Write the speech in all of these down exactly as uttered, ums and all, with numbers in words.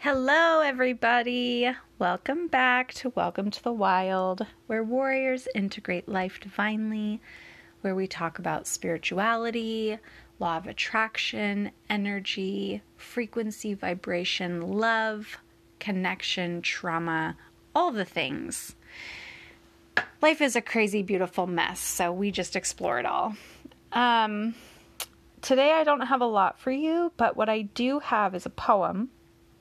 Hello, everybody. Welcome back to Welcome to the Wild, where warriors integrate life divinely, where we talk about spirituality, law of attraction, energy, frequency, vibration, love, connection, trauma, all the things. Life is a crazy, beautiful mess, so we just explore it all. Um, today I don't have a lot for you, but what I do have is a poem.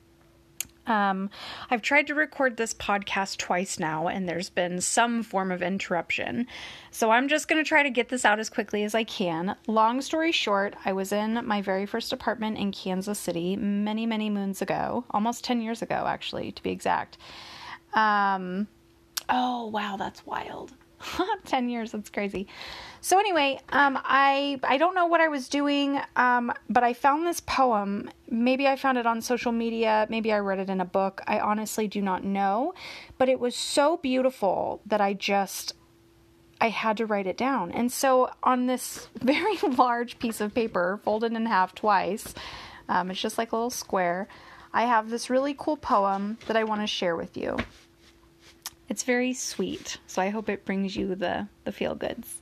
Um, I've tried to record this podcast twice now, and there's been some form of interruption. So I'm just going to try to get this out as quickly as I can. Long story short, I was in my very first apartment in Kansas City many, many moons ago, almost ten years ago, actually, to be exact. Um, oh, wow, that's wild. ten years, that's crazy. So anyway, um, I, I don't know what I was doing, um, but I found this poem. Maybe I found it on social media. Maybe I read it in a book. I honestly do not know, but it was so beautiful that I just, I had to write it down. And so on this very large piece of paper, folded in half twice, um, it's just like a little square, I have this really cool poem that I want to share with you. It's very sweet, so I hope it brings you the, the feel-goods.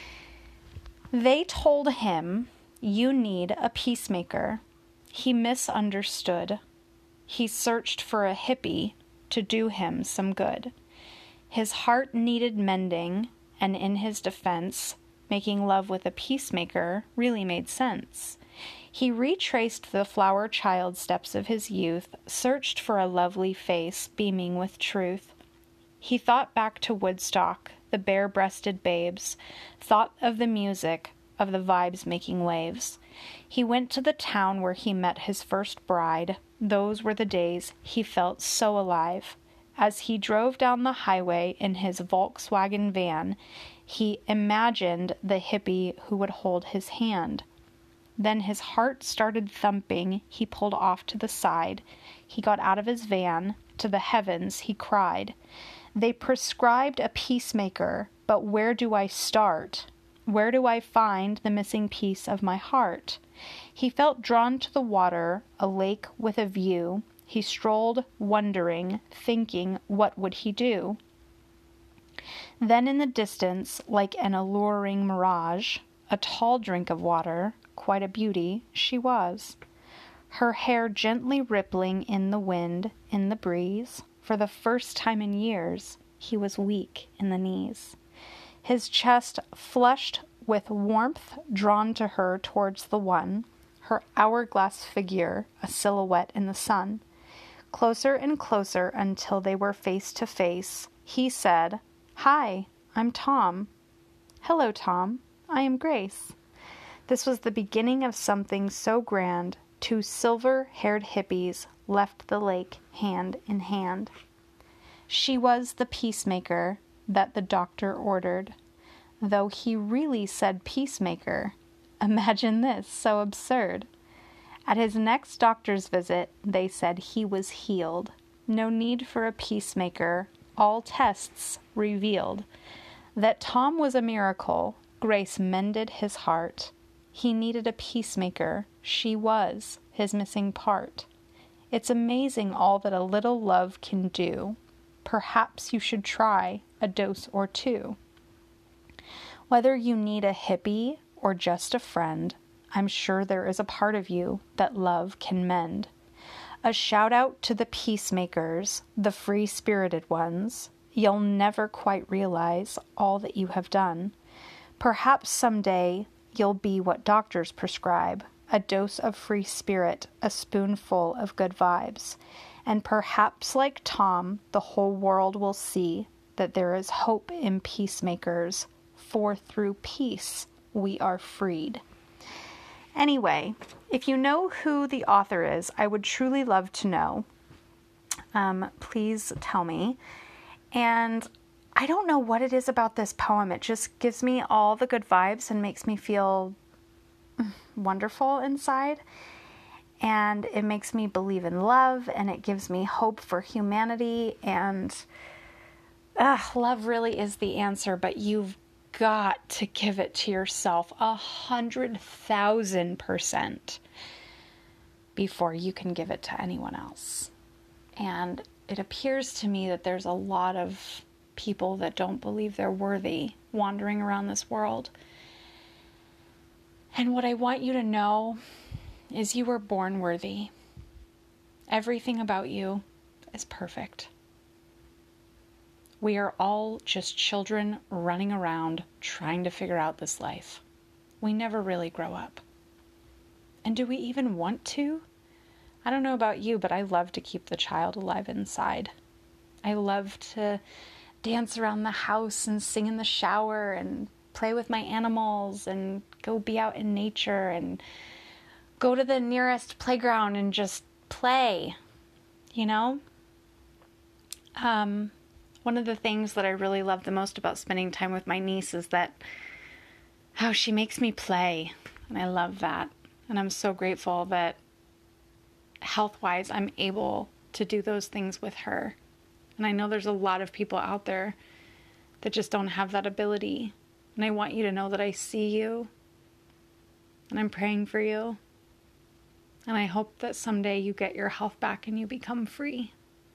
They told him, "You need a peacemaker." He misunderstood. He searched for a hippie to do him some good. His heart needed mending, and in his defense, making love with a peacemaker really made sense. He retraced the flower child steps of his youth, searched for a lovely face beaming with truth. He thought back to Woodstock, the bare-breasted babes, thought of the music, of the vibes making waves. He went to the town where he met his first bride. Those were the days he felt so alive. As he drove down the highway in his Volkswagen van, he imagined the hippie who would hold his hand. Then his heart started thumping. He pulled off to the side. He got out of his van. To the heavens he cried. They prescribed a peacemaker, but where do I start? Where do I find the missing piece of my heart? He felt drawn to the water, a lake with a view. He strolled, wondering, thinking, what would he do? Then in the distance, like an alluring mirage, a tall drink of water, quite a beauty, she was. Her hair gently rippling in the wind, in the breeze. For the first time in years, he was weak in the knees. His chest flushed with warmth, drawn to her towards the one, her hourglass figure, a silhouette in the sun. Closer and closer until they were face to face, he said, "Hi, I'm Tom." "Hello, Tom. I am Grace." This was the beginning of something so grand. Two silver-haired hippies left the lake hand in hand. She was the peacemaker that the doctor ordered, though he really said peacemaker. Imagine this, so absurd. At his next doctor's visit, they said he was healed. No need for a peacemaker. All tests revealed that Tom was a miracle. Grace mended his heart. He needed a peacemaker. She was his missing part. It's amazing all that a little love can do. Perhaps you should try a dose or two. Whether you need a hippie or just a friend, I'm sure there is a part of you that love can mend. A shout out to the peacemakers, the free-spirited ones. You'll never quite realize all that you have done. Perhaps someday you'll be what doctors prescribe, a dose of free spirit, a spoonful of good vibes. And perhaps like Tom, the whole world will see that there is hope in peacemakers, for through peace we are freed. Anyway, if you know who the author is, I would truly love to know. Um, please tell me. And I don't know what it is about this poem. It just gives me all the good vibes and makes me feel wonderful inside. And it makes me believe in love, and it gives me hope for humanity. And uh, love really is the answer, but you've got to give it to yourself a hundred thousand percent before you can give it to anyone else. And it appears to me that there's a lot of people that don't believe they're worthy wandering around this world. And what I want you to know is you were born worthy. Everything about you is perfect. We are all just children running around trying to figure out this life. We never really grow up. And do we even want to? I don't know about you, but I love to keep the child alive inside. I love to dance around the house and sing in the shower and play with my animals and go be out in nature and go to the nearest playground and just play, you know? Um, one of the things that I really love the most about spending time with my niece is that how she makes me play. And I love that. And I'm so grateful that health-wise I'm able to do those things with her. And I know there's a lot of people out there that just don't have that ability. And I want you to know that I see you. And I'm praying for you. And I hope that someday you get your health back and you become free.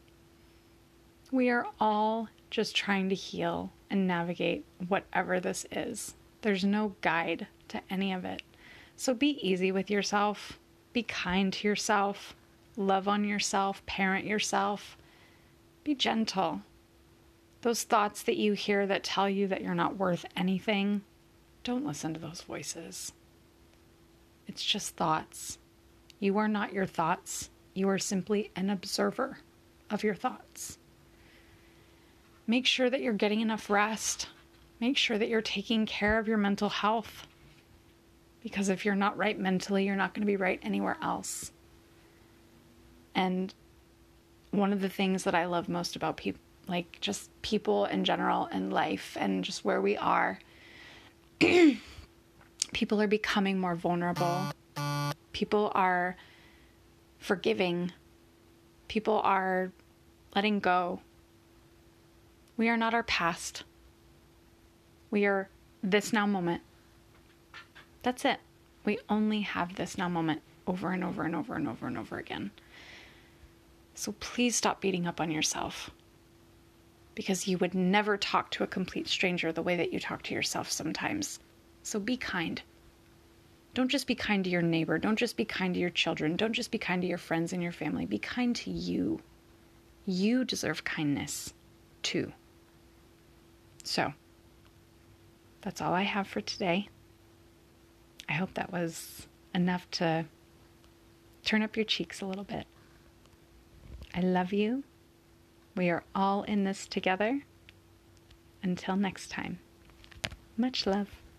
We are all just trying to heal and navigate whatever this is. There's no guide to any of it. So be easy with yourself. Be kind to yourself. Love on yourself. Parent yourself. Be gentle. Those thoughts that you hear that tell you that you're not worth anything, don't listen to those voices. It's just thoughts. You are not your thoughts. You are simply an observer of your thoughts. Make sure that you're getting enough rest. Make sure that you're taking care of your mental health. Because if you're not right mentally, you're not going to be right anywhere else. And one of the things that I love most about people, like just people in general and life and just where we are, people are becoming more vulnerable. People are forgiving. People are letting go. We are not our past. We are this now moment. That's it. We only have this now moment over and over and over and over and over again. So please stop beating up on yourself, because you would never talk to a complete stranger the way that you talk to yourself sometimes. So be kind. Don't just be kind to your neighbor. Don't just be kind to your children. Don't just be kind to your friends and your family. Be kind to you. You deserve kindness too. So that's all I have for today. I hope that was enough to turn up your cheeks a little bit. I love you. We are all in this together. Until next time, much love.